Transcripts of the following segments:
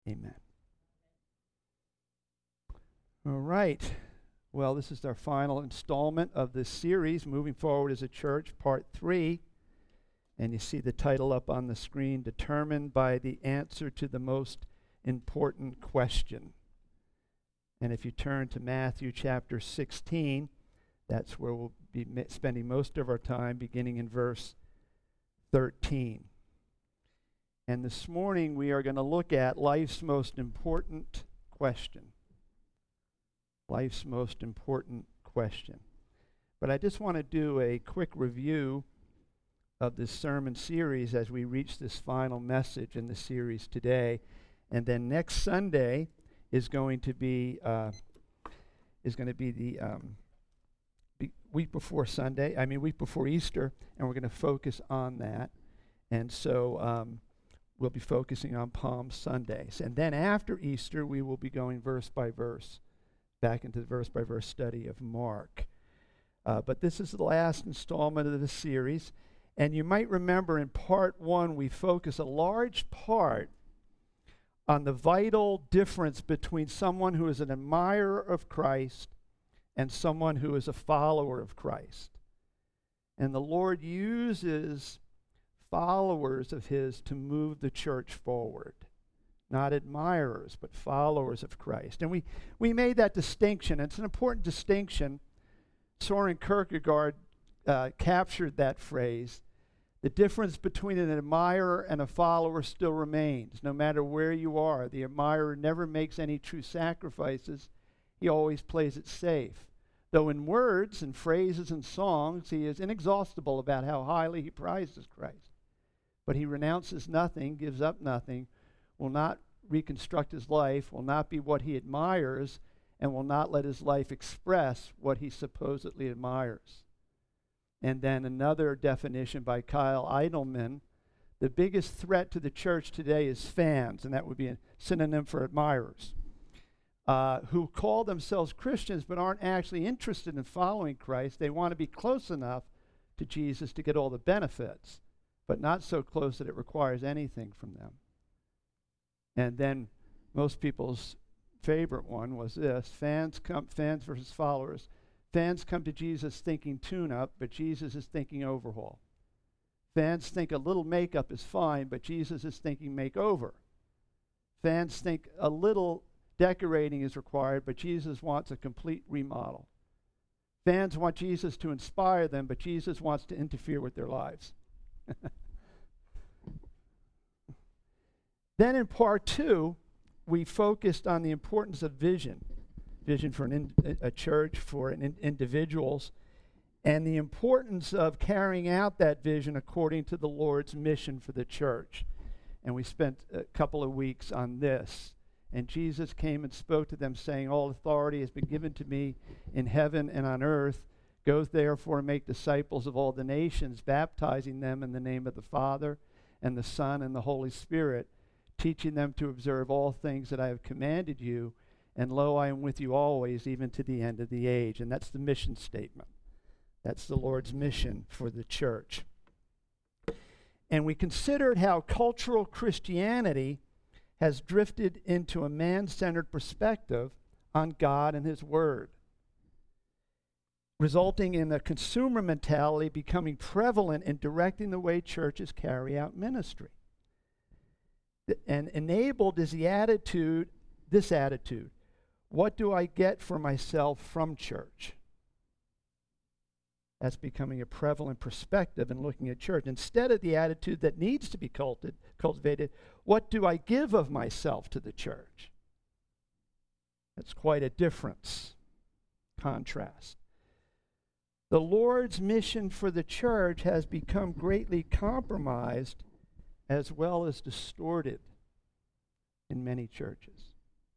Amen. All right. Well, this is our final installment of this series, Moving Forward as a Church, Part 3. And you see the title up on the screen, Determined by the Answer to the Most Important Question. And if you turn to Matthew chapter 16, that's where we'll be spending most of our time, beginning in verse 13. And this morning we are going to look at life's most important question. Life's most important question. But I just want to do a quick review of this sermon series as we reach this final message in the series today. And then next Sunday is going to be the week before Easter, and we're going to focus on that. And so we'll be focusing on Palm Sundays. And then after Easter, we will be going verse by verse, back into the verse-by-verse study of Mark. But this is the last installment of the series. And you might remember in part 1, we focus a large part on the vital difference between someone who is an admirer of Christ and someone who is a follower of Christ. And the Lord uses followers of His to move the church forward. Not admirers, but followers of Christ. And we made that distinction. It's an important distinction. Soren Kierkegaard captured that phrase. The difference between an admirer and a follower still remains. No matter where you are, the admirer never makes any true sacrifices. He always plays it safe. Though in words and phrases and songs, he is inexhaustible about how highly he prizes Christ. But he renounces nothing, gives up nothing, will not reconstruct his life, will not be what he admires, and will not let his life express what he supposedly admires. And then another definition by Kyle Idleman, the biggest threat to the church today is fans, and that would be a synonym for admirers, who call themselves Christians but aren't actually interested in following Christ. They want to be close enough to Jesus to get all the benefits, but not so close that it requires anything from them. And then most people's favorite one was this: fans versus followers. Fans come to Jesus thinking tune-up, but Jesus is thinking overhaul. Fans think a little makeup is fine, but Jesus is thinking makeover. Fans think a little decorating is required, but Jesus wants a complete remodel. Fans want Jesus to inspire them, but Jesus wants to interfere with their lives. Then in part 2, we focused on the importance of vision for a church, for individuals, and the importance of carrying out that vision according to the Lord's mission for the church. And we spent a couple of weeks on this. And Jesus came and spoke to them, saying, "All authority has been given to me in heaven and on earth. Go therefore and make disciples of all the nations, baptizing them in the name of the Father and the Son and the Holy Spirit, teaching them to observe all things that I have commanded you. And lo, I am with you always, even to the end of the age." And that's the mission statement. That's the Lord's mission for the church. And we considered how cultural Christianity has drifted into a man-centered perspective on God and His Word, resulting in a consumer mentality becoming prevalent in directing the way churches carry out ministry. And enabled is this attitude: what do I get for myself from church? That's becoming a prevalent perspective in looking at church. Instead of the attitude that needs to be cultivated, what do I give of myself to the church? That's quite a difference, contrast. The Lord's mission for the church has become greatly compromised as well as distorted in many churches.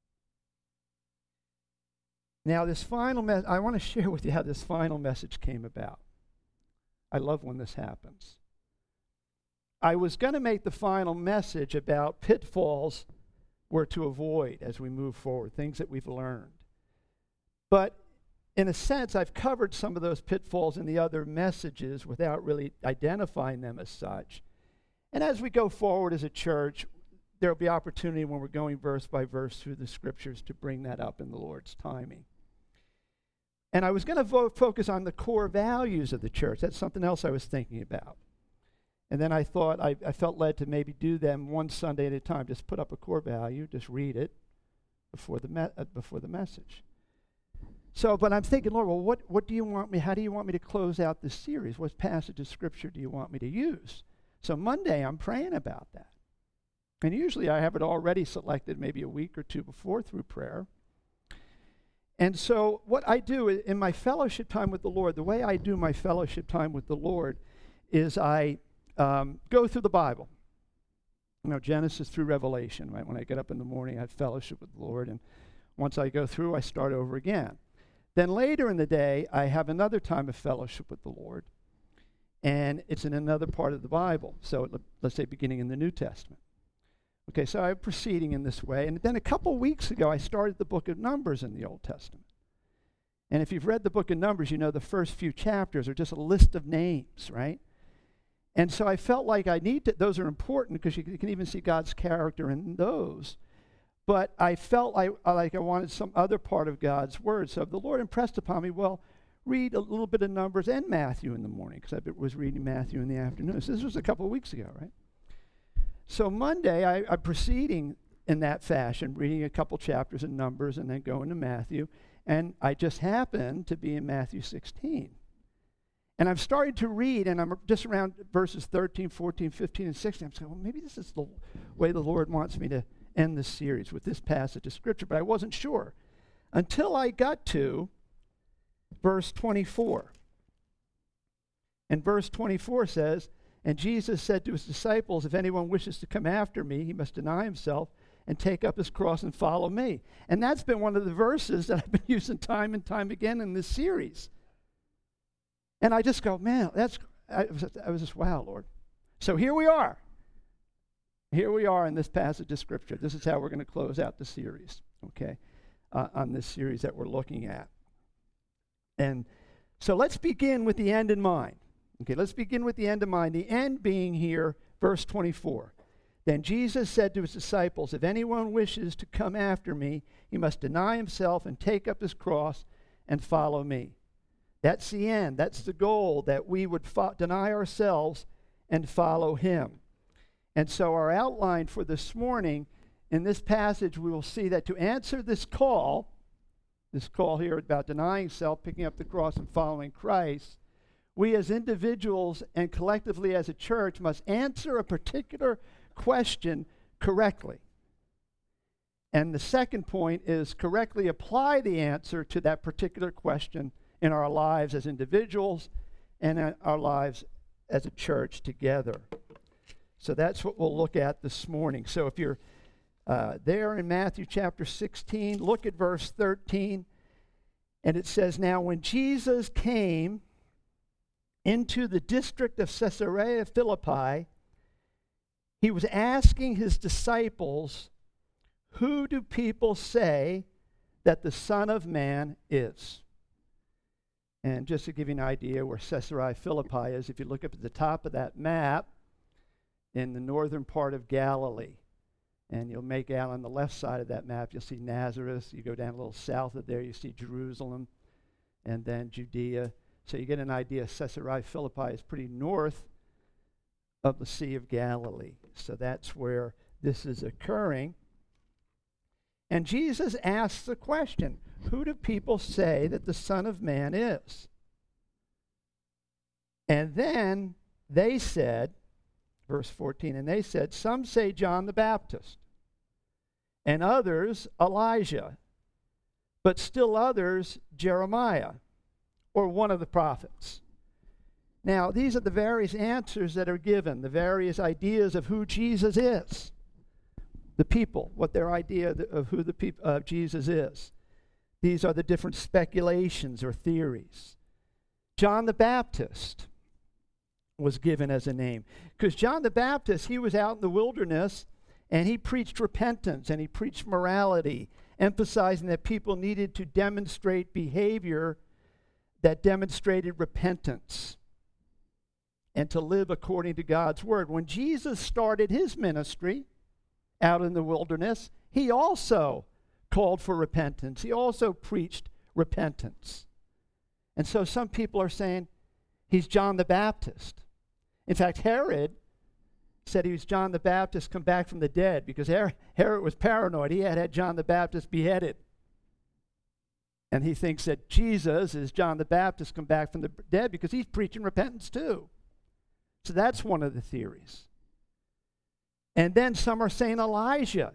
Now, this final I want to share with you how this final message came about. I love when this happens. I was going to make the final message about pitfalls we're to avoid as we move forward, things that we've learned. But in a sense, I've covered some of those pitfalls in the other messages without really identifying them as such. And as we go forward as a church, there'll be opportunity when we're going verse by verse through the scriptures to bring that up in the Lord's timing. And I was going to focus on the core values of the church. That's something else I was thinking about. And then I thought I felt led to maybe do them one Sunday at a time. Just put up a core value, just read it before the message. So, but I'm thinking, Lord, well, what do you want me? How do you want me to close out this series? What passage of scripture do you want me to use? So Monday, I'm praying about that. And usually I have it already selected maybe a week or two before through prayer. And so what I do in my fellowship time with the Lord, the way I do my fellowship time with the Lord is I go through the Bible. You know, Genesis through Revelation, right? When I get up in the morning, I have fellowship with the Lord. And once I go through, I start over again. Then later in the day, I have another time of fellowship with the Lord. And it's in another part of the Bible. So let's say beginning in the New Testament. Okay, so I'm proceeding in this way. And then a couple weeks ago, I started the book of Numbers in the Old Testament. And if you've read the book of Numbers, you know the first few chapters are just a list of names, right? And so I felt like I need to, those are important because you can even see God's character in those. But I felt like I wanted some other part of God's word. So the Lord impressed upon me, well, read a little bit of Numbers and Matthew in the morning, because I was reading Matthew in the afternoon. So this was a couple of weeks ago, right? So Monday, I'm proceeding in that fashion, reading a couple chapters in Numbers and then going to Matthew. And I just happened to be in Matthew 16. And I'm starting to read, and I'm just around verses 13, 14, 15, and 16. I'm saying, well, maybe this is the way the Lord wants me to end this series with this passage of Scripture. But I wasn't sure until I got to verse 24. And verse 24 says, "And Jesus said to his disciples, if anyone wishes to come after me, he must deny himself and take up his cross and follow me." And that's been one of the verses that I've been using time and time again in this series. And I just go, man, I was just, wow, Lord. So here we are. Here we are in this passage of Scripture. This is how we're going to close out the series, okay, on this series that we're looking at. And so let's begin with the end in mind. Okay, let's begin with the end in mind. The end being here, verse 24. "Then Jesus said to his disciples, if anyone wishes to come after me, he must deny himself and take up his cross and follow me." That's the end. That's the goal, that we would deny ourselves and follow him. And so our outline for this morning, in this passage, we will see that to answer this call here about denying self, picking up the cross, and following Christ, we as individuals and collectively as a church must answer a particular question correctly. And the second point is correctly apply the answer to that particular question in our lives as individuals and in our lives as a church together. So that's what we'll look at this morning. So if you're there in Matthew chapter 16, look at verse 13. And it says, "Now when Jesus came into the district of Caesarea Philippi, he was asking his disciples, 'Who do people say that the Son of Man is?'" And just to give you an idea where Caesarea Philippi is, if you look up at the top of that map, in the northern part of Galilee, and you'll make out on the left side of that map, you'll see Nazareth. You go down a little south of there, you see Jerusalem, and then Judea. So you get an idea, Caesarea Philippi is pretty north of the Sea of Galilee. So that's where this is occurring. And Jesus asks the question, who do people say that the Son of Man is? And then they said, verse 14, and they said, some say John the Baptist, and others Elijah, but still others Jeremiah, or one of the prophets. Now, these are the various answers that are given, the various ideas of who Jesus is. The people, what their idea of who Jesus is. These are the different speculations or theories. John the Baptist was given as a name. Because John the Baptist, he was out in the wilderness, and he preached repentance, and he preached morality, emphasizing that people needed to demonstrate behavior that demonstrated repentance and to live according to God's word. When Jesus started his ministry, out in the wilderness, he also called for repentance. He also preached repentance. And so some people are saying he's John the Baptist. In fact, Herod said he was John the Baptist come back from the dead because Herod was paranoid. He had John the Baptist beheaded. And he thinks that Jesus is John the Baptist come back from the dead because he's preaching repentance too. So that's one of the theories. And then some are saying Elijah.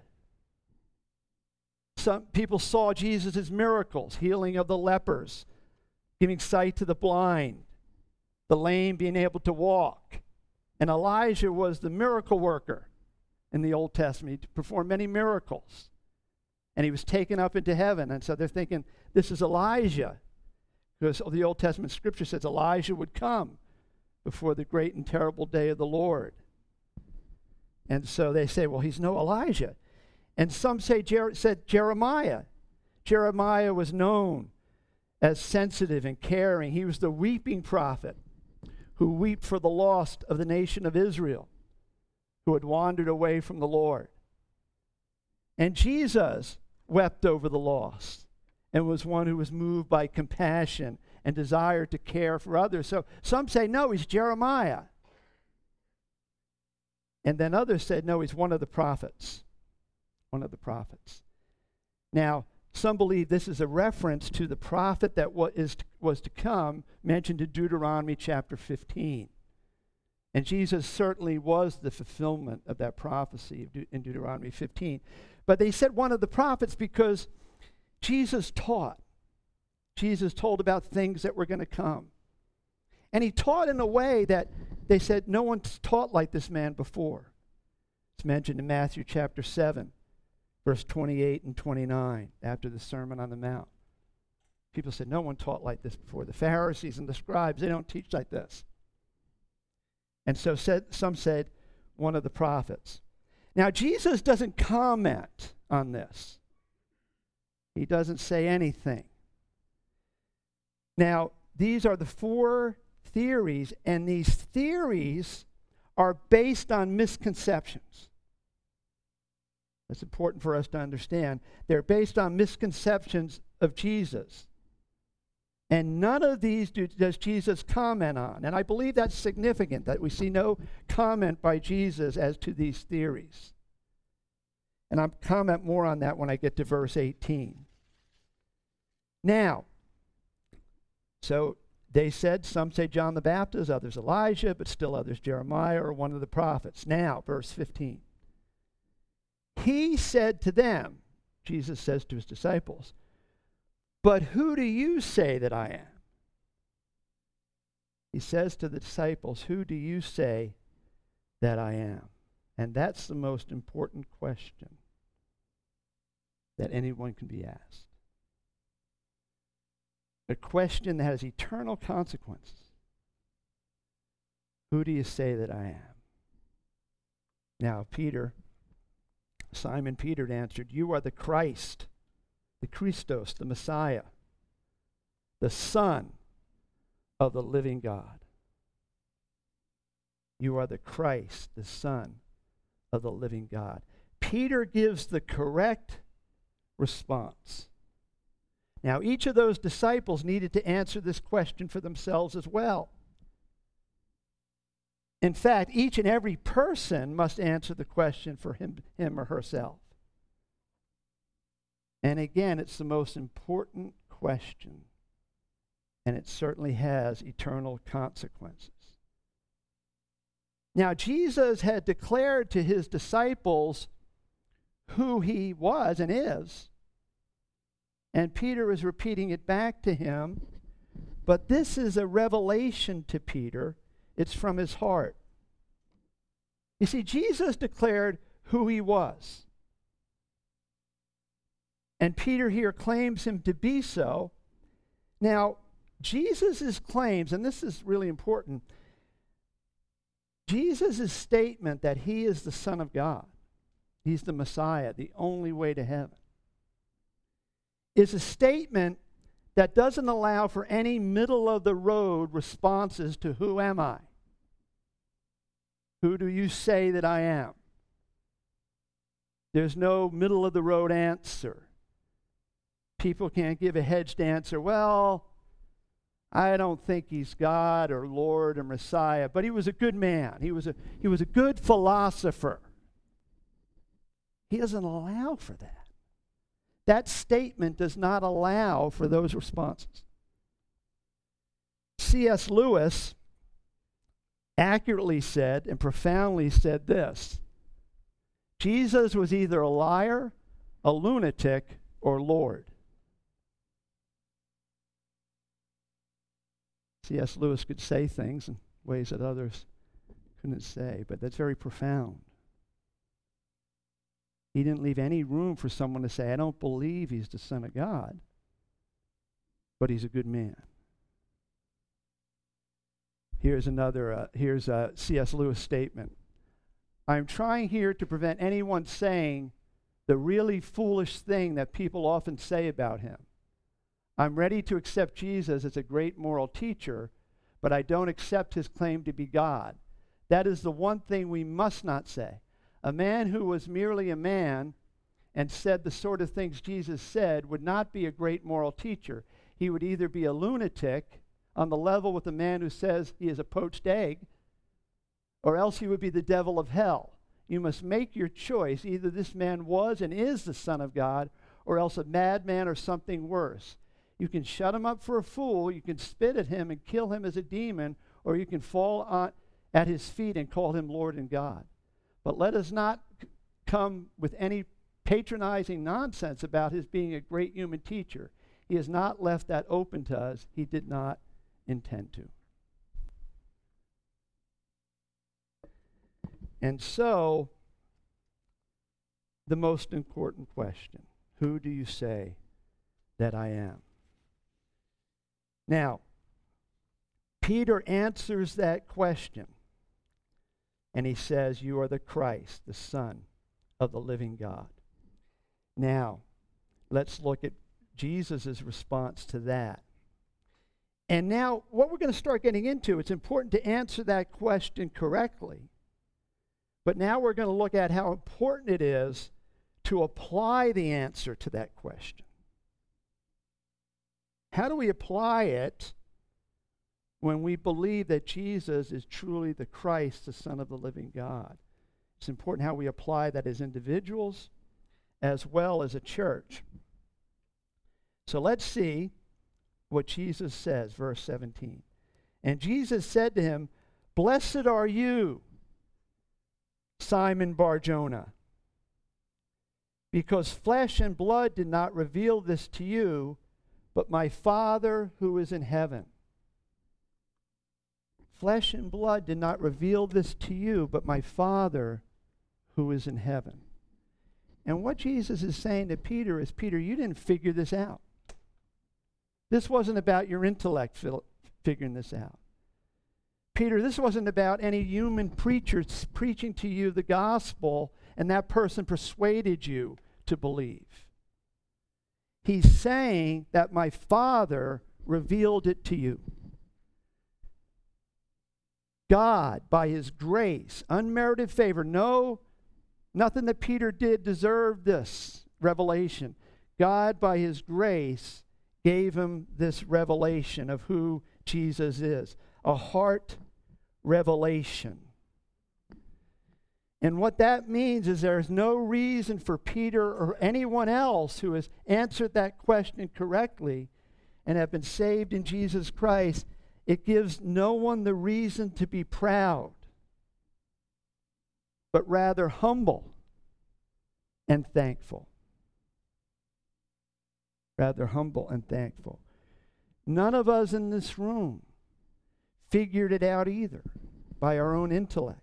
Some people saw Jesus' miracles, healing of the lepers, giving sight to the blind, the lame being able to walk. And Elijah was the miracle worker in the Old Testament. He performed many miracles. And he was taken up into heaven. And so they're thinking, this is Elijah. Because the Old Testament scripture says Elijah would come before the great and terrible day of the Lord. And so they say, well, he's no Elijah. And some say said Jeremiah. Jeremiah was known as sensitive and caring. He was the weeping prophet who wept for the lost of the nation of Israel, who had wandered away from the Lord. And Jesus wept over the lost and was one who was moved by compassion and desired to care for others. So some say, no, he's Jeremiah. And then others said, no, he's one of the prophets. One of the prophets. Now, some believe this is a reference to the prophet that was to come, mentioned in Deuteronomy chapter 15. And Jesus certainly was the fulfillment of that prophecy in Deuteronomy 15. But they said one of the prophets because Jesus taught. Jesus told about things that were going to come. And he taught in a way that they said no one's taught like this man before. It's mentioned in Matthew chapter 7. Verse 28 and 29, after the Sermon on the Mount. People said, no one taught like this before. The Pharisees and the scribes, they don't teach like this. And so some said, one of the prophets. Now, Jesus doesn't comment on this. He doesn't say anything. Now, these are the four theories, and these theories are based on misconceptions. It's important for us to understand. They're based on misconceptions of Jesus. And none of these does Jesus comment on. And I believe that's significant, that we see no comment by Jesus as to these theories. And I'll comment more on that when I get to verse 18. Now, so they said, some say John the Baptist, others Elijah, but still others Jeremiah or one of the prophets. Now, verse 15. He said to them, Jesus says to his disciples, but who do you say that I am? He says to the disciples, who do you say that I am? And that's the most important question that anyone can be asked. A question that has eternal consequences. Who do you say that I am? Now, Simon Peter answered, you are the Christ, the Christos, the Messiah, the Son of the living God. You are the Christ, the Son of the living God. Peter gives the correct response. Now, each of those disciples needed to answer this question for themselves as well. In fact, each and every person must answer the question for him or herself. And again, it's the most important question, and it certainly has eternal consequences. Now, Jesus had declared to his disciples who he was and is, and Peter is repeating it back to him, but this is a revelation to Peter. It's from his heart. You see, Jesus declared who he was. And Peter here claims him to be so. Now, Jesus' claims, and this is really important, Jesus' statement that he is the Son of God, he's the Messiah, the only way to heaven, is a statement that doesn't allow for any middle-of-the-road responses to who am I? Who do you say that I am? There's no middle of the road answer. People can't give a hedged answer. Well, I don't think he's God or Lord or Messiah, but he was a good man. He was a good philosopher. He doesn't allow for that. That statement does not allow for those responses. C.S. Lewis accurately said and profoundly said this: Jesus was either a liar, a lunatic, or Lord. C.S. Lewis could say things in ways that others couldn't say, but that's very profound. He didn't leave any room for someone to say, I don't believe he's the Son of God, but he's a good man. Here's a C.S. Lewis statement. I'm trying here to prevent anyone saying the really foolish thing that people often say about him. I'm ready to accept Jesus as a great moral teacher, but I don't accept his claim to be God. That is the one thing we must not say. A man who was merely a man and said the sort of things Jesus said would not be a great moral teacher. He would either be a lunatic on the level with the man who says he is a poached egg, or else he would be the devil of hell. You must make your choice. Either this man was and is the Son of God, or else a madman or something worse. You can shut him up for a fool, you can spit at him and kill him as a demon, or you can fall at his feet and call him Lord and God. But let us not come with any patronizing nonsense about his being a great human teacher. He has not left that open to us. He did not intend to. And so, the most important question: who do you say that I am? Now, Peter answers that question, and he says, you are the Christ, the Son of the living God. Now, let's look at Jesus' response to that. And now, what we're going to start getting into, it's important to answer that question correctly. But now we're going to look at how important it is to apply the answer to that question. How do we apply it when we believe that Jesus is truly the Christ, the Son of the living God? It's important how we apply that as individuals as well as a church. So let's see what Jesus says, verse 17. And Jesus said to him, blessed are you, Simon Bar-Jonah, because flesh and blood did not reveal this to you, but my Father who is in heaven. Flesh and blood did not reveal this to you, but my Father who is in heaven. And what Jesus is saying to Peter is, Peter, you didn't figure this out. This wasn't about your intellect figuring this out. Peter, this wasn't about any human preacher preaching to you the gospel and that person persuaded you to believe. He's saying that my Father revealed it to you. God, by his grace, unmerited favor, nothing that Peter did deserved this revelation. God, by his grace, gave him this revelation of who Jesus is. A heart revelation. And what that means is there's no reason for Peter or anyone else who has answered that question correctly and have been saved in Jesus Christ. It gives no one the reason to be proud, but rather humble and thankful. Rather humble and thankful. None of us in this room figured it out either by our own intellect.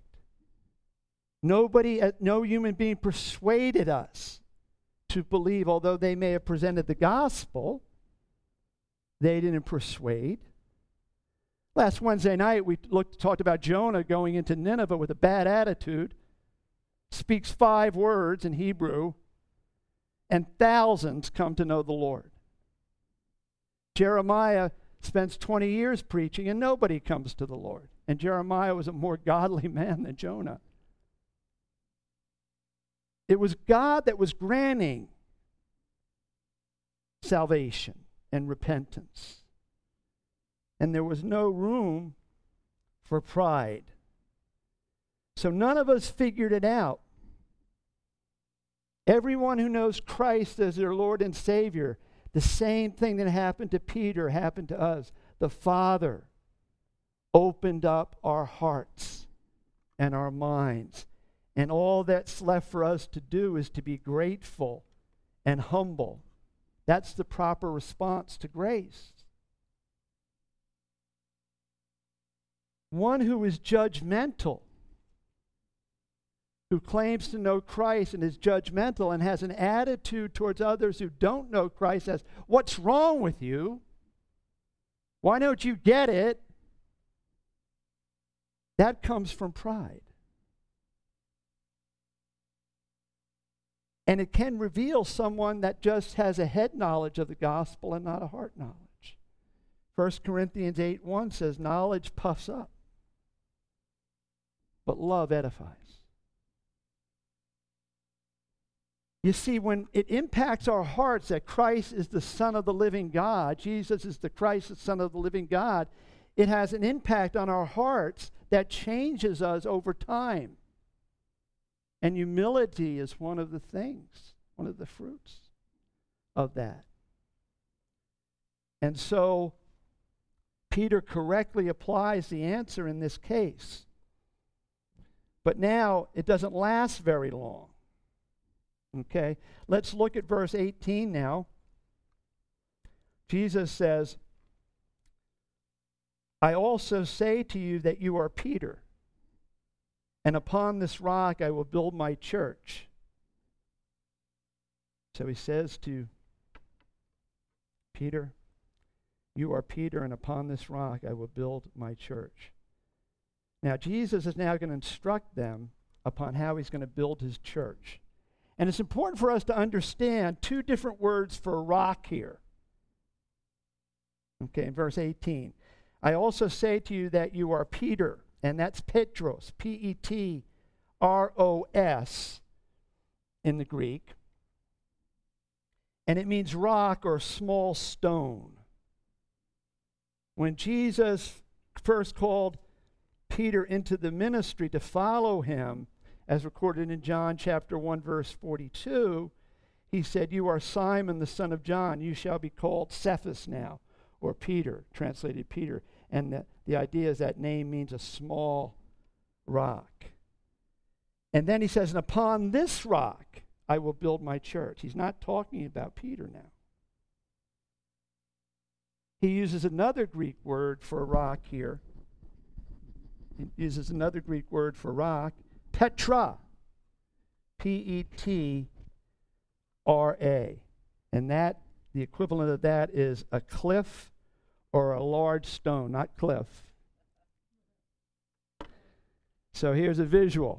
No human being persuaded us to believe, although they may have presented the gospel, they didn't persuade. Last Wednesday night, we talked about Jonah going into Nineveh with a bad attitude, speaks 5 words in Hebrew, and thousands come to know the Lord. Jeremiah spends 20 years preaching, and nobody comes to the Lord. And Jeremiah was a more godly man than Jonah. It was God that was granting salvation and repentance. And there was no room for pride. So none of us figured it out. Everyone who knows Christ as their Lord and Savior, the same thing that happened to Peter happened to us. The Father opened up our hearts and our minds. And all that's left for us to do is to be grateful and humble. That's the proper response to grace. One who is judgmental, who claims to know Christ and is judgmental and has an attitude towards others who don't know Christ as, what's wrong with you? Why don't you get it? That comes from pride. And it can reveal someone that just has a head knowledge of the gospel and not a heart knowledge. 1 Corinthians 8:1 says, knowledge puffs up, but love edifies. You see, when it impacts our hearts that Christ is the Son of the living God, Jesus is the Christ, the Son of the living God, it has an impact on our hearts that changes us over time. And humility is one of the things, one of the fruits of that. And so, Peter correctly applies the answer in this case. But now, it doesn't last very long. Okay, let's look at verse 18 now. Jesus says, I also say to you that you are Peter, and upon this rock I will build my church. So he says to Peter, you are Peter, and upon this rock I will build my church. Now Jesus is now going to instruct them upon how he's going to build his church. And it's important for us to understand two different words for rock here. Okay, in verse 18. I also say to you that you are Peter, and that's Petros, Petros in the Greek. And it means rock or small stone. When Jesus first called Peter into the ministry to follow him, as recorded in John chapter 1, verse 42, he said, you are Simon, the son of John. You shall be called Cephas now, or Peter, translated Peter. And the idea is that name means a small rock. And then he says, and upon this rock I will build my church. He's not talking about Peter now. He uses another Greek word for rock here. He uses another Greek word for rock, Petra, Petra, and that, the equivalent of that is a cliff or a large stone, not cliff. So here's a visual.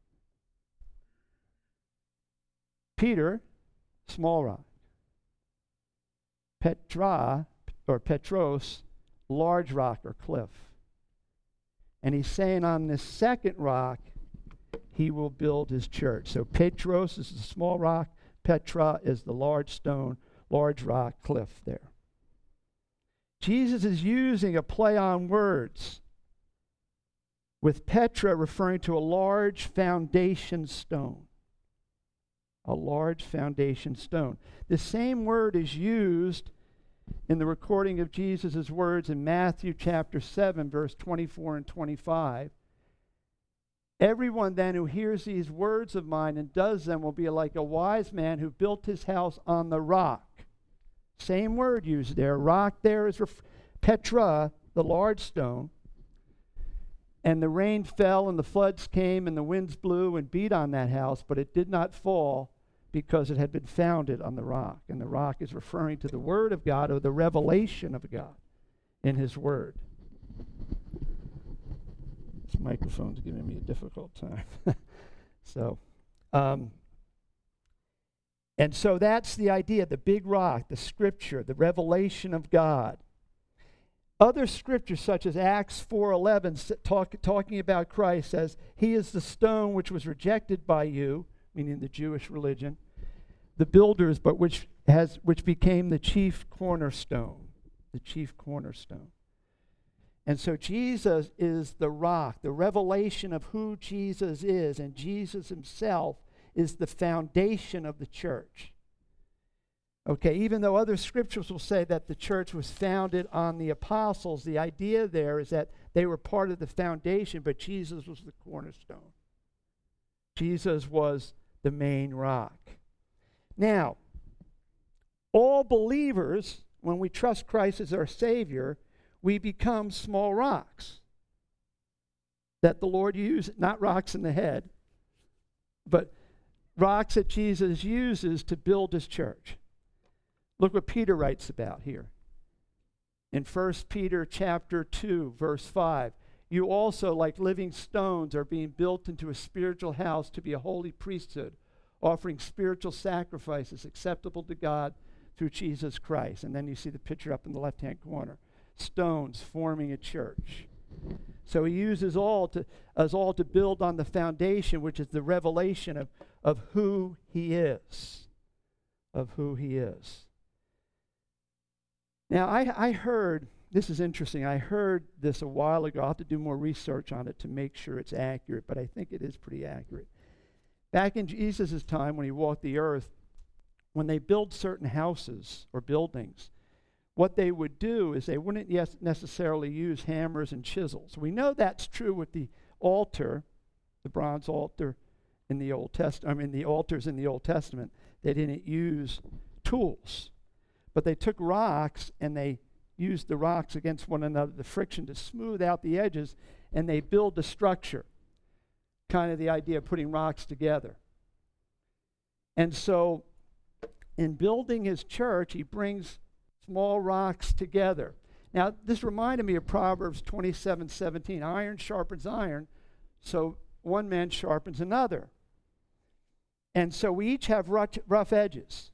Peter, small rock. Petra, or Petros, large rock or cliff. And he's saying on this second rock, he will build his church. So Petros is the small rock. Petra is the large stone, large rock cliff there. Jesus is using a play on words, with Petra referring to a large foundation stone. A large foundation stone. The same word is used in the recording of Jesus' words in Matthew chapter 7, verse 24 and 25. Everyone then who hears these words of mine and does them will be like a wise man who built his house on the rock. Same word used there. Rock there is Petra, the large stone. And the rain fell and the floods came and the winds blew and beat on that house, but it did not fall because it had been founded on the rock. And the rock is referring to the Word of God, or the revelation of God in His Word. This microphone's giving me a difficult time. And so that's the idea, the big rock, the Scripture, the revelation of God. Other scriptures, such as Acts 4:11, talking about Christ, says, He is the stone which was rejected by you, meaning the Jewish religion, the builders, but which became the chief cornerstone, the chief cornerstone. And so Jesus is the rock, the revelation of who Jesus is, and Jesus himself is the foundation of the church. Okay, even though other scriptures will say that the church was founded on the apostles, the idea there is that they were part of the foundation, but Jesus was the cornerstone. Jesus was the main rock. Now, all believers, when we trust Christ as our Savior, we become small rocks that the Lord used, not rocks in the head, but rocks that Jesus uses to build his church. Look what Peter writes about here. In 1 Peter chapter 2, verse 5, you also, like living stones, are being built into a spiritual house to be a holy priesthood, offering spiritual sacrifices acceptable to God through Jesus Christ. And then you see the picture up in the left-hand corner. Stones forming a church. So he uses us all to build on the foundation, which is the revelation of who he is. Of who he is. Now, I heard, this is interesting, I heard this a while ago. I'll have to do more research on it to make sure it's accurate, but I think it is pretty accurate. Back in Jesus' time, when he walked the earth, when they built certain houses or buildings, what they would do is they wouldn't necessarily use hammers and chisels. We know that's true with the altar, the bronze altar in the Old Testament. The altars in the Old Testament. They didn't use tools, but they took rocks and they used the rocks against one another, the friction, to smooth out the edges, and they build the structure. Kind of the idea of putting rocks together. And so, in building his church, he brings small rocks together. Now, this reminded me of Proverbs 27:17. Iron sharpens iron, so one man sharpens another. And so we each have rough edges.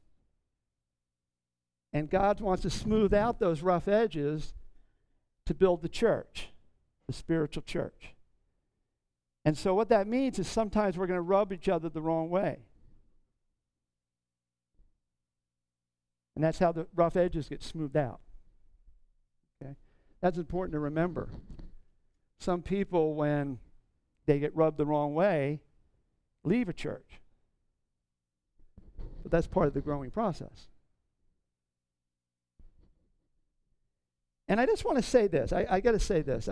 And God wants to smooth out those rough edges to build the church, the spiritual church. And so what that means is sometimes we're going to rub each other the wrong way. And that's how the rough edges get smoothed out. Okay? That's important to remember. Some people, when they get rubbed the wrong way, leave a church. But that's part of the growing process. And I just want to say this. I got to say this.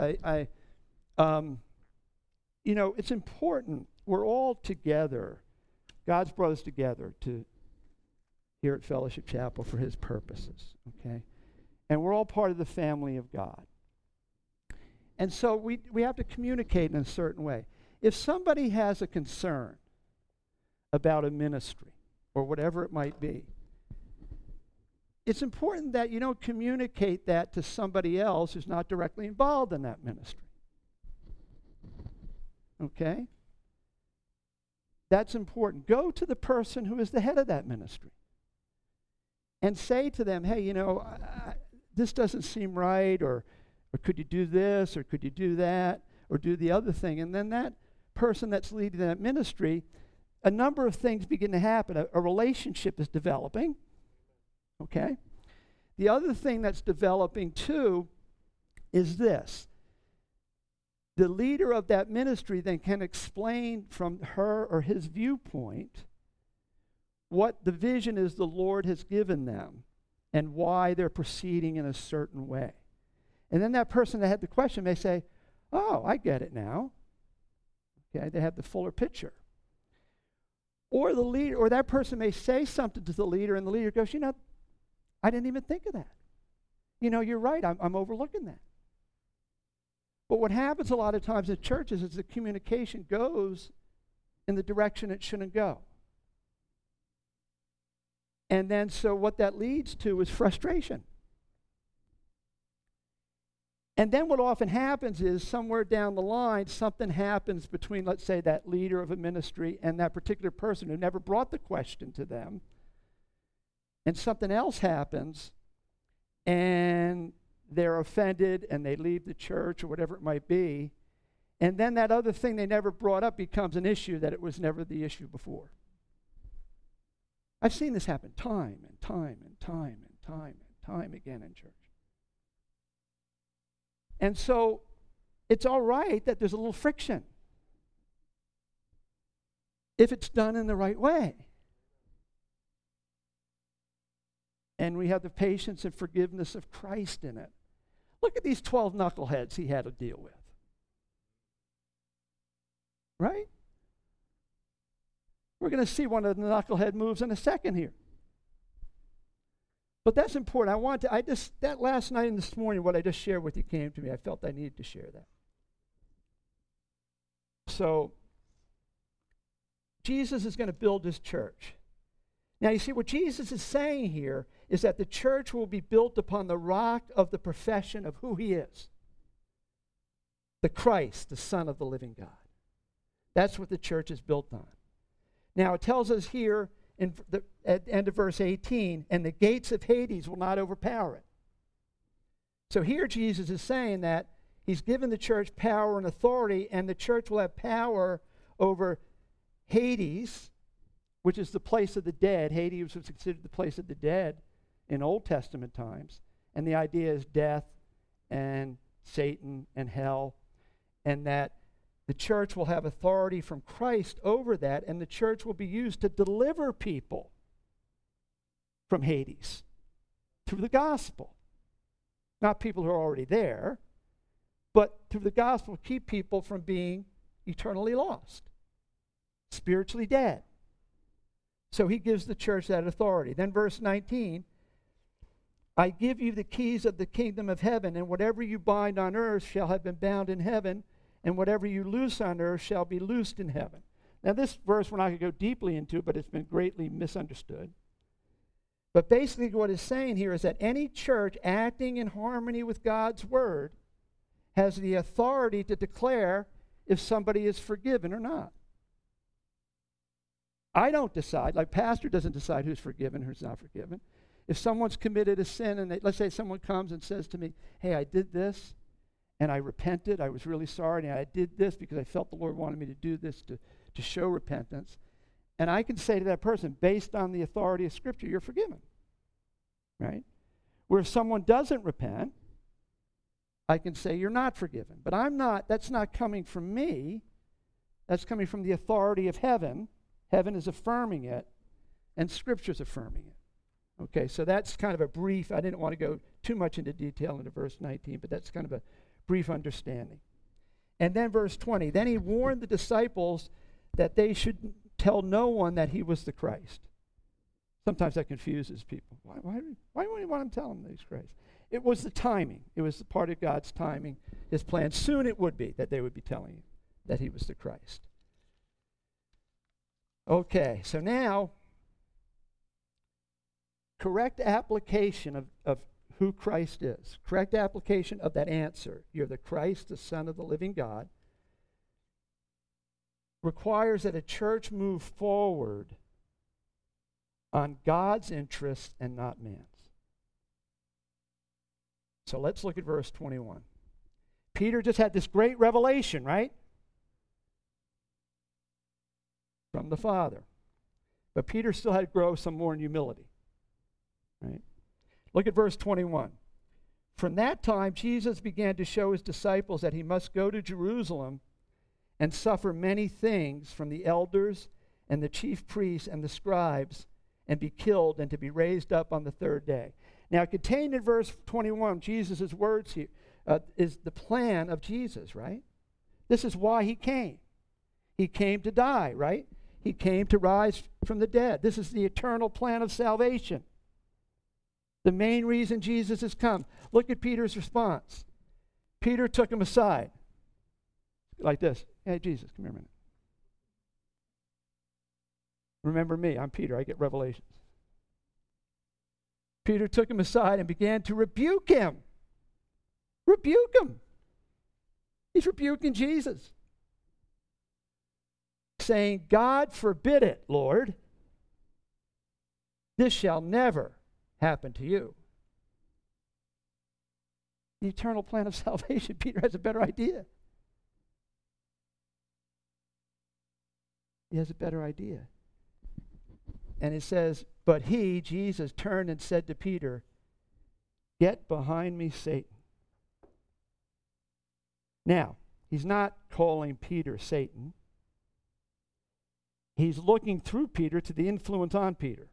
It's important. We're all together. God's brought us together here at Fellowship Chapel for his purposes, okay? And we're all part of the family of God. And so we have to communicate in a certain way. If somebody has a concern about a ministry or whatever it might be, it's important that you don't communicate that to somebody else who's not directly involved in that ministry. Okay? That's important. Go to the person who is the head of that ministry and say to them, hey, this doesn't seem right, or could you do this, or could you do that, or do the other thing? And then that person that's leading that ministry, a number of things begin to happen. A relationship is developing, okay? The other thing that's developing too is this. The leader of that ministry then can explain from her or his viewpoint what the vision is the Lord has given them and why they're proceeding in a certain way. And then that person that had the question may say, oh, I get it now. Okay, they have the fuller picture. Or the leader, or that person may say something to the leader, and the leader goes, I didn't even think of that. You're right, I'm overlooking that. But what happens a lot of times in churches is the communication goes in the direction it shouldn't go. And then so what that leads to is frustration. And then what often happens is somewhere down the line, something happens between, let's say, that leader of a ministry and that particular person who never brought the question to them. And something else happens, and they're offended, and they leave the church or whatever it might be. And then that other thing they never brought up becomes an issue that it was never the issue before. I've seen this happen time and time and time and time and time again in church. And so it's all right that there's a little friction if it's done in the right way. And we have the patience and forgiveness of Christ in it. Look at these 12 knuckleheads he had to deal with. Right? We're going to see one of the knucklehead moves in a second here. But that's important. That last night and this morning, what I just shared with you came to me. I felt I needed to share that. So, Jesus is going to build his church. Now, you see, what Jesus is saying here is that the church will be built upon the rock of the profession of who he is. The Christ, the Son of the living God. That's what the church is built on. Now, it tells us here at the end of verse 18, and the gates of Hades will not overpower it. So here Jesus is saying that he's given the church power and authority, and the church will have power over Hades, which is the place of the dead. Hades was considered the place of the dead in Old Testament times. And the idea is death and Satan and hell, and that the church will have authority from Christ over that, and the church will be used to deliver people from Hades through the gospel. Not people who are already there, but through the gospel, keep people from being eternally lost, spiritually dead. So he gives the church that authority. Then verse 19, I give you the keys of the kingdom of heaven, and whatever you bind on earth shall have been bound in heaven, and whatever you loose on earth shall be loosed in heaven. Now this verse we're not going to go deeply into, but it's been greatly misunderstood. But basically what it's saying here is that any church acting in harmony with God's word has the authority to declare if somebody is forgiven or not. I don't decide, like pastor doesn't decide who's forgiven, who's not forgiven. If someone's committed a sin, and let's say someone comes and says to me, hey, I did this, and I repented, I was really sorry, and I did this because I felt the Lord wanted me to do this to show repentance. And I can say to that person, based on the authority of Scripture, you're forgiven. Right? Where if someone doesn't repent, I can say you're not forgiven. But that's not coming from me. That's coming from the authority of heaven. Heaven is affirming it, and Scripture's affirming it. Okay, so that's kind of a brief, I didn't want to go too much into detail into verse 19, but that's kind of a brief understanding. And then verse 20, then he warned the disciples that they should tell no one that he was the Christ. Sometimes that confuses people. Why would he want him to tell them that he's Christ? It was the timing. It was the part of God's timing, his plan. Soon it would be that they would be telling him that he was the Christ. Okay, so now, correct application of who Christ is. Correct application of that answer. You're the Christ, the Son of the living God. Requires that a church move forward on God's interest and not man's. So let's look at verse 21. Peter just had this great revelation, right? From the Father. But Peter still had to grow some more in humility. Right? Look at verse 21. From that time, Jesus began to show his disciples that he must go to Jerusalem and suffer many things from the elders and the chief priests and the scribes, and be killed and to be raised up on the third day. Now, contained in verse 21, Jesus' words here is the plan of Jesus, right? This is why he came. He came to die, right? He came to rise from the dead. This is the eternal plan of salvation. The main reason Jesus has come. Look at Peter's response. Peter took him aside like this. Hey, Jesus, come here a minute. Remember me, I'm Peter, I get revelations. Peter took him aside and began to rebuke him. Rebuke him. He's rebuking Jesus. Saying, God forbid it, Lord. This shall never happen to you. The eternal plan of salvation, Peter has a better idea. He has a better idea. And it says, but he, Jesus, turned and said to Peter, "Get behind me, Satan." Now, he's not calling Peter Satan. He's looking through Peter to the influence on Peter.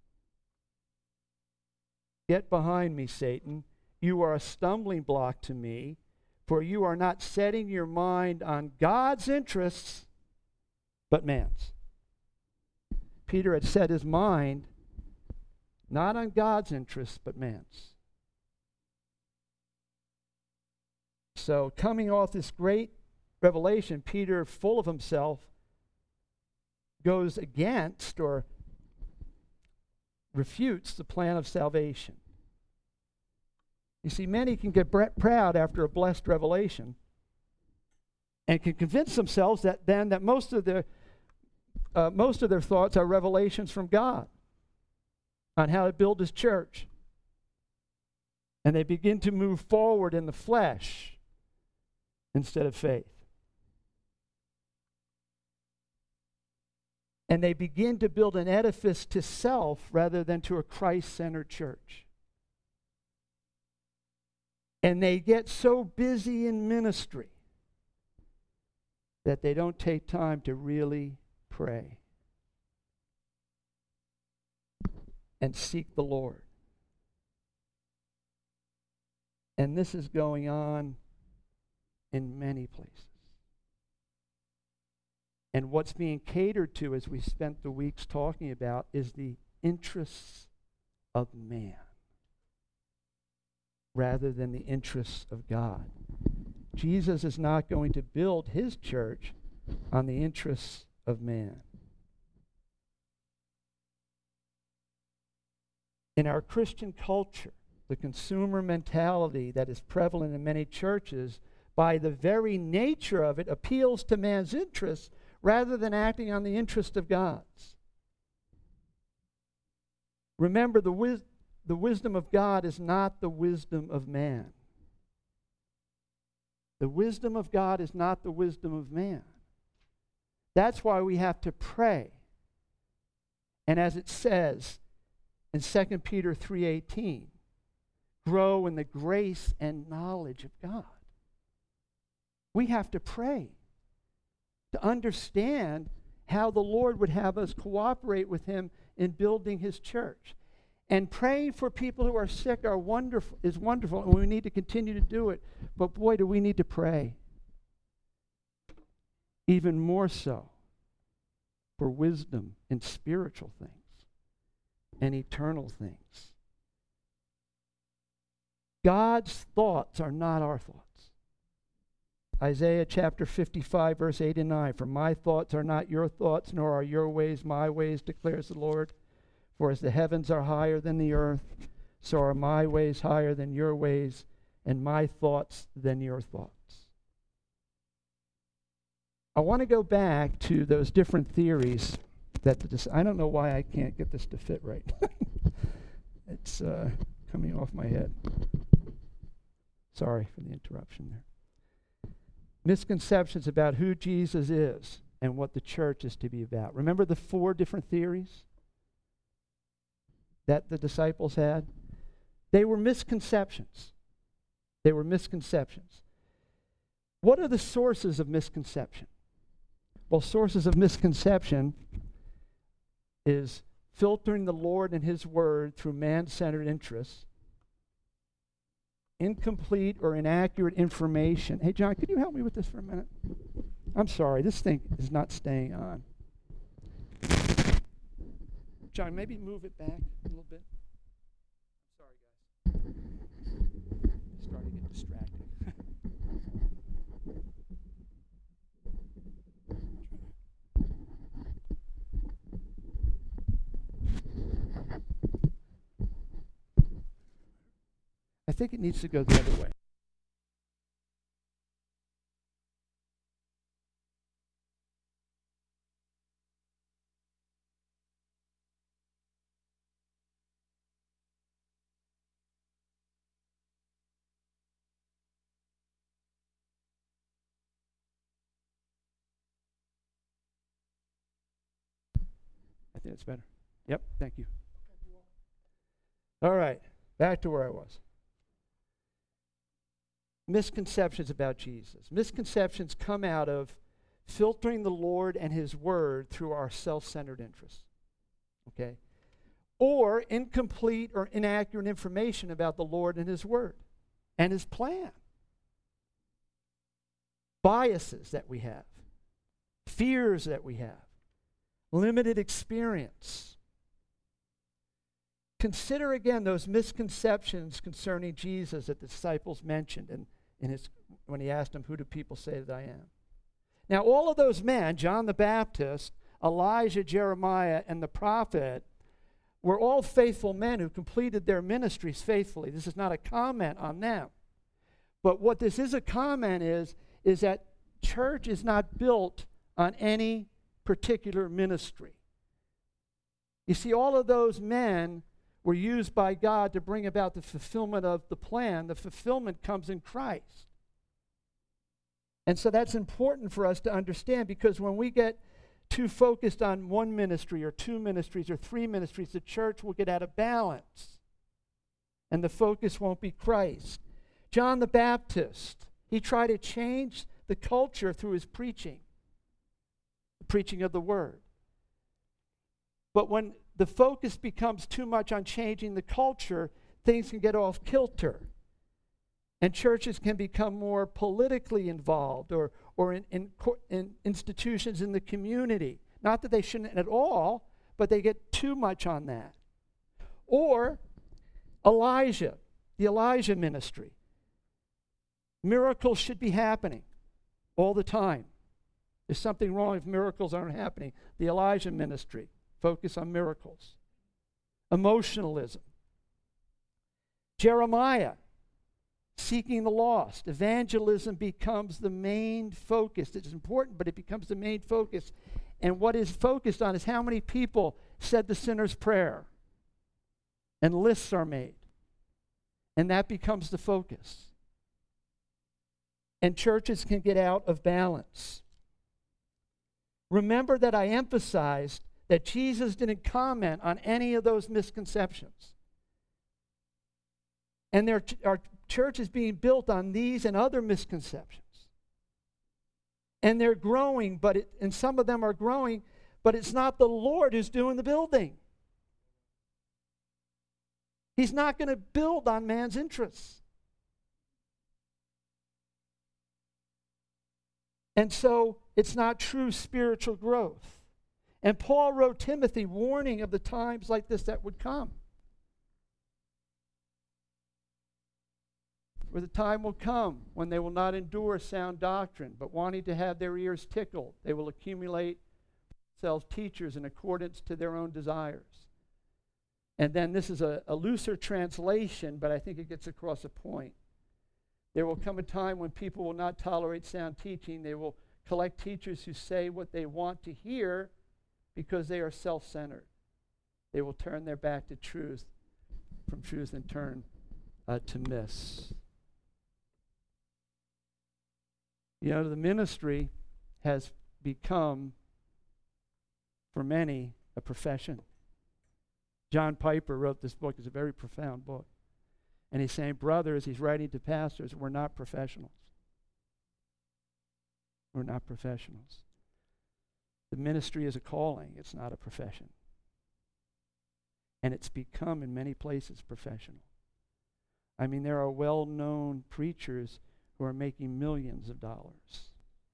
"Get behind me, Satan. You are a stumbling block to me, for you are not setting your mind on God's interests, but man's." Peter had set his mind not on God's interests, but man's. So coming off this great revelation, Peter, full of himself, goes against or refutes the plan of salvation. You see, many can get proud after a blessed revelation and can convince themselves that most of their thoughts are revelations from God on how to build his church. And they begin to move forward in the flesh instead of faith. And they begin to build an edifice to self rather than to a Christ-centered church. And they get so busy in ministry that they don't take time to really pray and seek the Lord. And this is going on in many places. And what's being catered to, as we spent the weeks talking about, is the interests of man rather than the interests of God. Jesus is not going to build his church on the interests of man. In our Christian culture, the consumer mentality that is prevalent in many churches, by the very nature of it, appeals to man's interests rather than acting on the interest of God's. Remember, the wisdom of God is not the wisdom of man. The wisdom of God is not the wisdom of man. That's why we have to pray. And as it says in 2 Peter 3:18, grow in the grace and knowledge of God. We have to pray to understand how the Lord would have us cooperate with him in building his church. And praying for people who are sick is wonderful, and we need to continue to do it. But boy, do we need to pray even more so for wisdom in spiritual things and eternal things. God's thoughts are not our thoughts. Isaiah chapter 55, verse 8 and 9, "For my thoughts are not your thoughts, nor are your ways my ways, declares the Lord. For as the heavens are higher than the earth, so are my ways higher than your ways, and my thoughts than your thoughts." I want to go back to those different theories that I don't know why I can't get this to fit right. It's coming off my head. Sorry for the interruption there. Misconceptions about who Jesus is and what the church is to be about. Remember the 4 different theories that the disciples had? They were misconceptions. They were misconceptions. What are the sources of misconception? Well, sources of misconception is filtering the Lord and his word through man-centered interests, incomplete or inaccurate information. Hey, John, could you help me with this for a minute? I'm sorry, this thing is not staying on. John, maybe move it back a little bit. Sorry, guys. It's starting to get distracted. I think it needs to go the other way. I think it's better. Yep, thank you. All right, back to where I was. Misconceptions about Jesus. Misconceptions come out of filtering the Lord and His Word through our self-centered interests. Okay? Or incomplete or inaccurate information about the Lord and His Word and His plan. Biases that we have. Fears that we have. Limited experience. Consider again those misconceptions concerning Jesus that the disciples mentioned when He asked them, "Who do people say that I am?" Now, all of those men, John the Baptist, Elijah, Jeremiah, and the prophet, were all faithful men who completed their ministries faithfully. This is not a comment on them. But what this is a comment is that church is not built on any particular ministry. You see, all of those men were used by God to bring about the fulfillment of the plan. The fulfillment comes in Christ. And so that's important for us to understand, because when we get too focused on one ministry or two ministries or three ministries, the church will get out of balance. And the focus won't be Christ. John the Baptist, he tried to change the culture through his preaching, the preaching of the Word. But when the focus becomes too much on changing the culture, things can get off kilter. And churches can become more politically involved or in institutions in the community. Not that they shouldn't at all, but they get too much on that. Or Elijah, the Elijah ministry. Miracles should be happening all the time. There's something wrong if miracles aren't happening. The Elijah ministry, focus on miracles. Emotionalism. Jeremiah, seeking the lost. Evangelism becomes the main focus. It's important, but it becomes the main focus. And what is focused on is how many people said the sinner's prayer. And lists are made. And that becomes the focus. And churches can get out of balance. Remember that I emphasized that Jesus didn't comment on any of those misconceptions. And our church is being built on these and other misconceptions. And they're growing, and some of them are growing, but it's not the Lord who's doing the building. He's not going to build on man's interests. And so it's not true spiritual growth. And Paul wrote Timothy warning of the times like this that would come. For the time will come when they will not endure sound doctrine, but wanting to have their ears tickled, they will accumulate themselves teachers in accordance to their own desires. And then this is a looser translation, but I think it gets across a point. There will come a time when people will not tolerate sound teaching. They will collect teachers who say what they want to hear because they are self-centered. They will turn their back to truth, from truth, and turn to myths. You know, the ministry has become, for many, a profession. John Piper wrote this book. It's a very profound book. And he's saying, brothers, he's writing to pastors, we're not professionals. We're not professionals. The ministry is a calling. It's not a profession. And it's become, in many places, professional. I mean, there are well-known preachers who are making millions of dollars.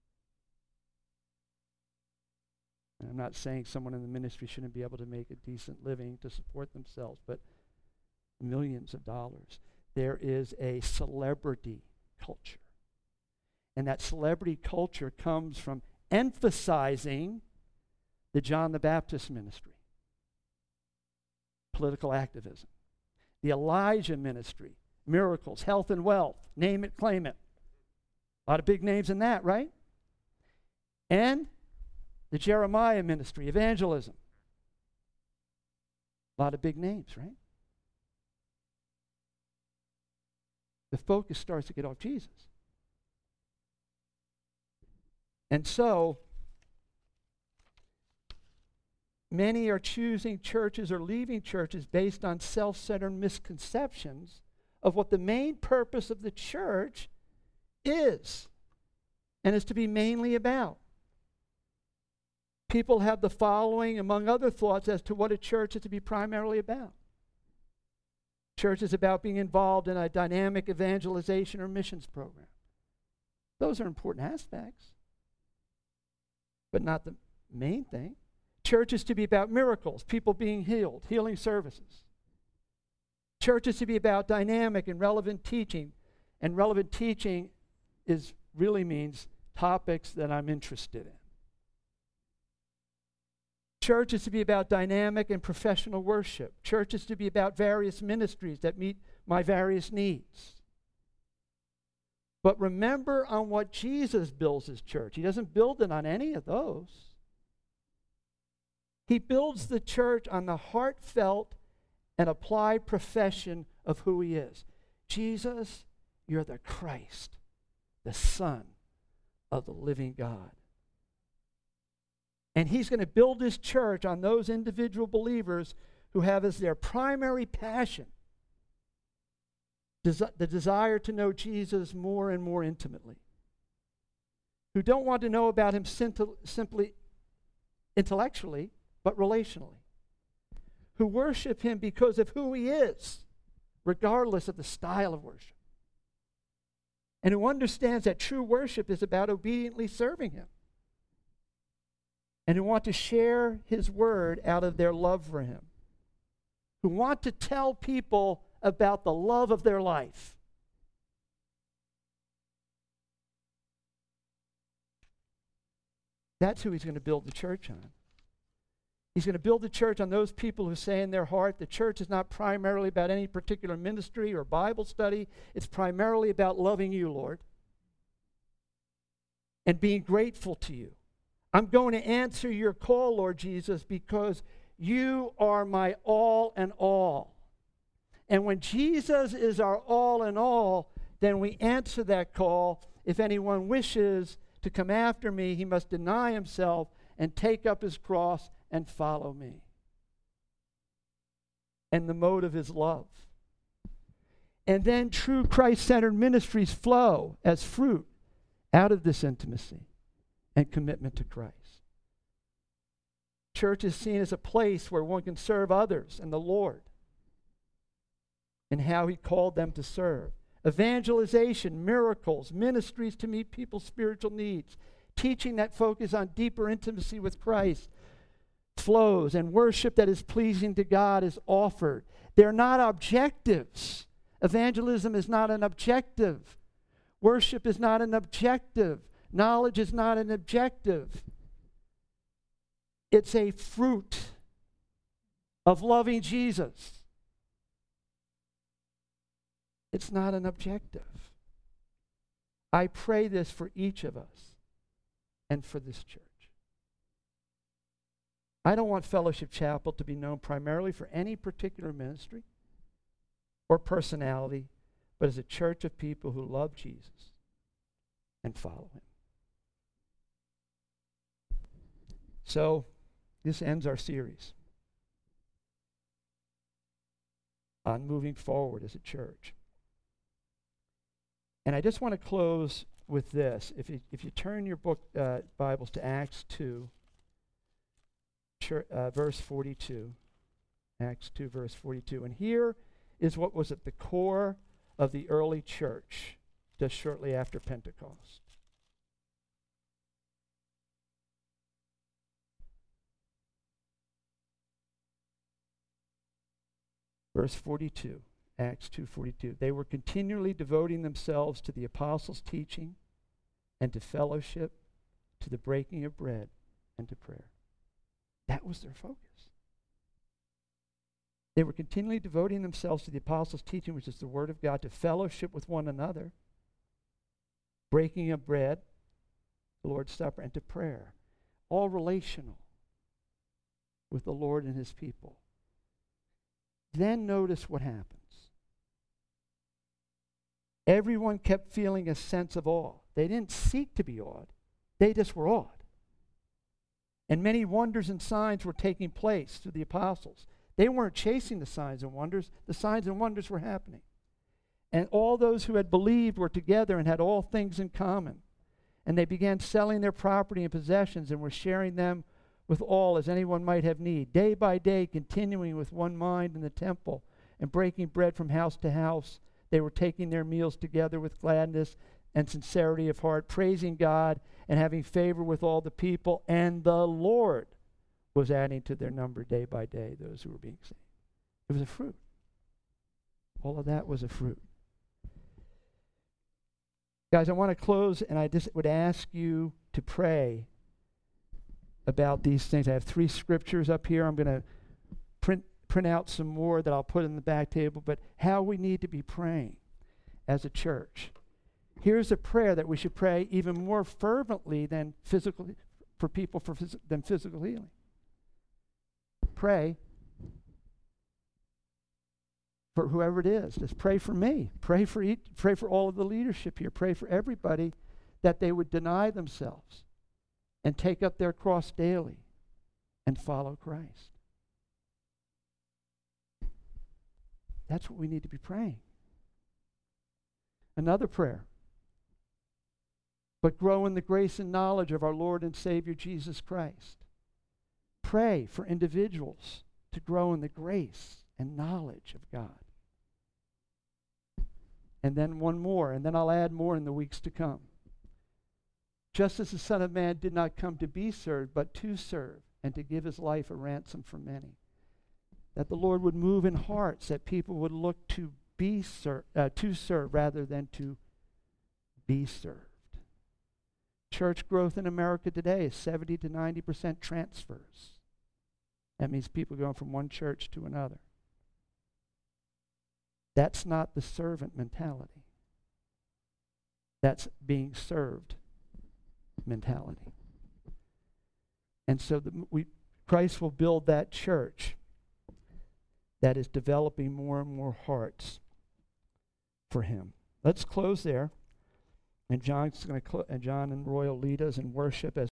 And I'm not saying someone in the ministry shouldn't be able to make a decent living to support themselves, but millions of dollars. There is a celebrity culture. And that celebrity culture comes from emphasizing the John the Baptist ministry, political activism, the Elijah ministry, miracles, health and wealth, name it, claim it. A lot of big names in that, right? And the Jeremiah ministry, evangelism. A lot of big names, right? The focus starts to get off Jesus. And so, many are choosing churches or leaving churches based on self-centered misconceptions of what the main purpose of the church is and is to be mainly about. People have the following, among other thoughts, as to what a church is to be primarily about. Church is about being involved in a dynamic evangelization or missions program. Those are important aspects, but not the main thing. Church is to be about miracles, people being healed, healing services. Church is to be about dynamic and relevant teaching, and relevant teaching really means topics that I'm interested in. Church is to be about dynamic and professional worship. Church is to be about various ministries that meet my various needs. But remember on what Jesus builds his church. He doesn't build it on any of those. He builds the church on the heartfelt and applied profession of who he is. Jesus, you're the Christ, the Son of the living God. And he's going to build his church on those individual believers who have as their primary passion the desire to know Jesus more and more intimately, who don't want to know about him simply intellectually, but relationally, who worship him because of who he is, regardless of the style of worship, and who understands that true worship is about obediently serving him, and who want to share his word out of their love for him, who want to tell people about the love of their life. That's who he's going to build the church on. He's going to build the church on those people who say in their heart, the church is not primarily about any particular ministry or Bible study. It's primarily about loving you, Lord, and being grateful to you. I'm going to answer your call, Lord Jesus, because you are my all and all. And when Jesus is our all in all, then we answer that call. If anyone wishes to come after me, he must deny himself and take up his cross and follow me. And the motive is love. And then true Christ-centered ministries flow as fruit out of this intimacy and commitment to Christ. Church is seen as a place where one can serve others and the Lord and how he called them to serve. Evangelization, miracles, ministries to meet people's spiritual needs, teaching that focus on deeper intimacy with Christ flows, and worship that is pleasing to God is offered. They're not objectives. Evangelism is not an objective. Worship is not an objective. Knowledge is not an objective. It's a fruit of loving Jesus. It's not an objective. I pray this for each of us and for this church. I don't want Fellowship Chapel to be known primarily for any particular ministry or personality, but as a church of people who love Jesus and follow him. So, this ends our series on moving forward as a church. And I just want to close with this. If you turn your Bibles to Acts 2, verse 42. Acts 2, verse 42. And here is what was at the core of the early church just shortly after Pentecost. Verse 42, Acts 2:42. They were continually devoting themselves to the apostles' teaching and to fellowship, to the breaking of bread, and to prayer. That was their focus. They were continually devoting themselves to the apostles' teaching, which is the word of God, to fellowship with one another, breaking of bread, the Lord's Supper, and to prayer. All relational with the Lord and his people. Then notice what happens. Everyone kept feeling a sense of awe. They didn't seek to be awed. They just were awed. And many wonders and signs were taking place through the apostles. They weren't chasing the signs and wonders. The signs and wonders were happening. And all those who had believed were together and had all things in common. And they began selling their property and possessions and were sharing them with all as anyone might have need. Day by day, continuing with one mind in the temple and breaking bread from house to house, they were taking their meals together with gladness and sincerity of heart, praising God and having favor with all the people. And the Lord was adding to their number day by day those who were being saved. It was a fruit. All of that was a fruit. Guys, I want to close, and I just would ask you to pray about these things. I have 3 scriptures up here. I'm going to print out some more that I'll put in the back table, but how we need to be praying as a church. Here's a prayer that we should pray even more fervently than physical healing. Pray for whoever it is. Just pray for me. Pray for all of the leadership here. Pray for everybody that they would deny themselves and take up their cross daily and follow Christ. That's what we need to be praying. Another prayer. But grow in the grace and knowledge of our Lord and Savior Jesus Christ. Pray for individuals to grow in the grace and knowledge of God. And then one more, and then I'll add more in the weeks to come. Just as the Son of Man did not come to be served, but to serve, and to give his life a ransom for many. That the Lord would move in hearts, that people would look to serve rather than to be served. Church growth in America today is 70 to 90% transfers. That means people going from one church to another. That's not the servant mentality. That's being served mentality. And so Christ will build that church that is developing more and more hearts for him. Let's close there. And John and Roy will lead us in worship as